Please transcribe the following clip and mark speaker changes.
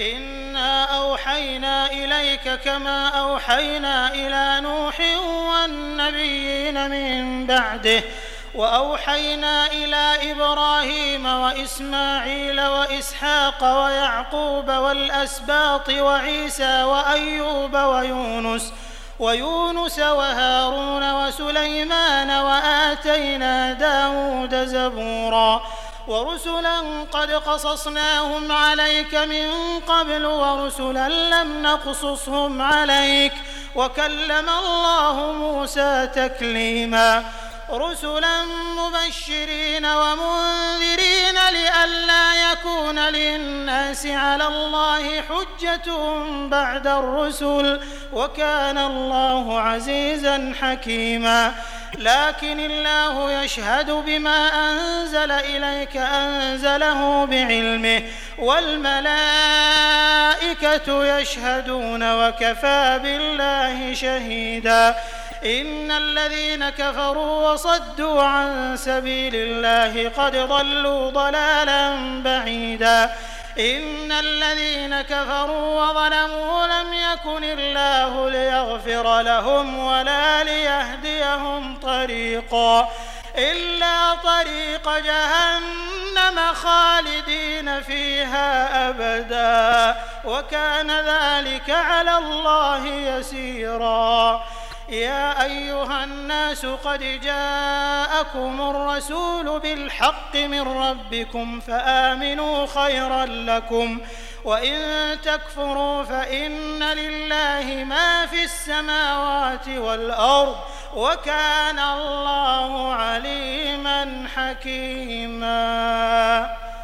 Speaker 1: إنا أوحينا إليك كما أوحينا إلى نوح والنبيين من بعده وأوحينا إلى إبراهيم وإسماعيل وإسحاق ويعقوب والأسباط وعيسى وأيوب ويونس وهارون وسليمان وآتينا داود زبورا ورسلا قد قصصناهم عليك من قبل ورسلا لم نقصصهم عليك وكلم الله موسى تكليما رسلا مبشرين ومنذرين لئلا يكون للناس على الله حجة بعد الرسل وكان الله عزيزا حكيما لكن الله يشهد بما أنزل إليك أنزله بعلمه والملائكة يشهدون وكفى بالله شهيدا إن الذين كفروا وصدوا عن سبيل الله قد ضلوا ضلالا بعيدا إن الذين كفروا وظلموا لم يكن الله ليغفر لهم ولا ليهديهم طريقا إلا طريق جهنم خالدين فيها أبدا وكان ذلك على الله يسيرا يا أيها الناس قد جاءكم الرسول بالحق من ربكم فآمنوا خيرا لكم وإن تكفروا فإن لله ما في السماوات والأرض وكان الله عليما حكيما.